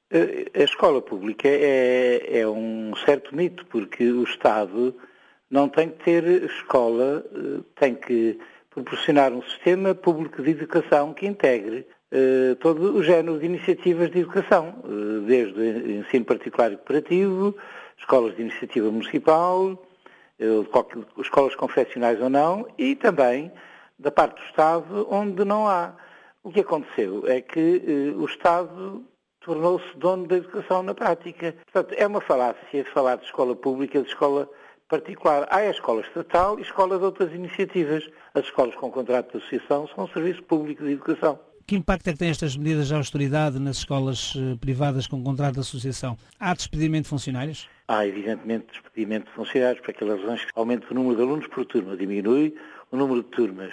A escola pública é um certo mito, porque o Estado não tem que ter escola, tem que proporcionar um sistema público de educação que integre todo o género de iniciativas de educação, desde ensino particular e cooperativo, escolas de iniciativa municipal, escolas confessionais ou não, e também da parte do Estado onde não há. O que aconteceu é que o Estado tornou-se dono da educação na prática. Portanto, é uma falácia falar de escola pública, de escola particular. Há a escola estatal e escola de outras iniciativas. As escolas com contrato de associação são um serviço público de educação. Que impacto é que têm estas medidas de austeridade nas escolas privadas com contrato de associação? Há despedimento de funcionários? Há, evidentemente, despedimento de funcionários, por aquelas razões que aumenta o número de alunos por turma, diminui o número de turmas,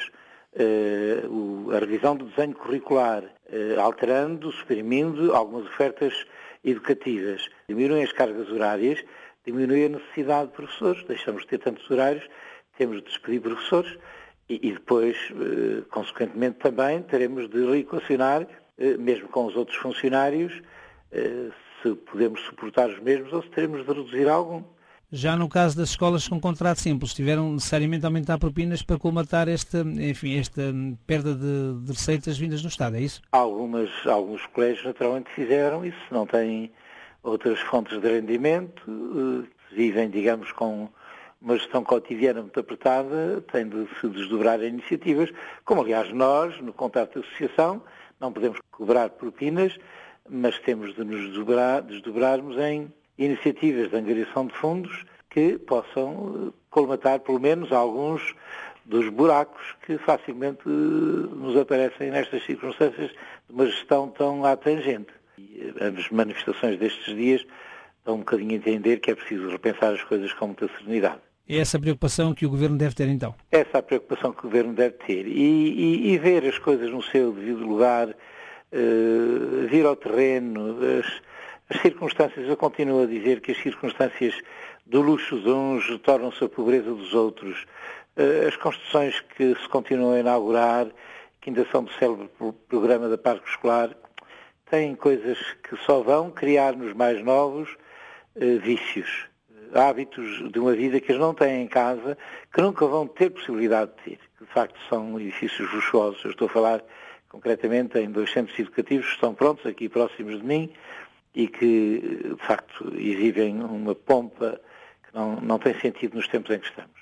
a revisão do desenho curricular, alterando, suprimindo algumas ofertas educativas, diminuem as cargas horárias, diminui a necessidade de professores, deixamos de ter tantos horários, temos de despedir professores e depois, consequentemente, também teremos de reequacionar, mesmo com os outros funcionários, se podemos suportar os mesmos ou se teremos de reduzir algum. Já no caso das escolas com contrato simples, tiveram necessariamente a aumentar propinas para colmatar esta perda de receitas vindas do Estado, é isso? Alguns colégios naturalmente fizeram isso, não têm outras fontes de rendimento, vivem, digamos, com uma gestão cotidiana muito apertada, têm de se desdobrar em iniciativas, como aliás nós, no contrato de associação, não podemos cobrar propinas, mas temos de nos desdobrarmos em iniciativas de angariação de fundos que possam colmatar pelo menos alguns dos buracos que facilmente nos aparecem nestas circunstâncias de uma gestão tão à tangente. E as manifestações destes dias dão um bocadinho a entender que é preciso repensar as coisas com muita serenidade. É essa a preocupação que o Governo deve ter, então? Essa é a preocupação que o Governo deve ter. E ver as coisas no seu devido lugar, vir ao terreno, as circunstâncias, eu continuo a dizer que as circunstâncias do luxo de uns tornam-se a pobreza dos outros. As construções que se continuam a inaugurar, que ainda são do célebre programa da Parque Escolar, têm coisas que só vão criar nos mais novos vícios, hábitos de uma vida que eles não têm em casa, que nunca vão ter possibilidade de ter. De facto, são edifícios luxuosos. Eu estou a falar concretamente em 2 centros educativos que estão prontos, aqui próximos de mim, e que, de facto, exibem uma pompa que não tem sentido nos tempos em que estamos.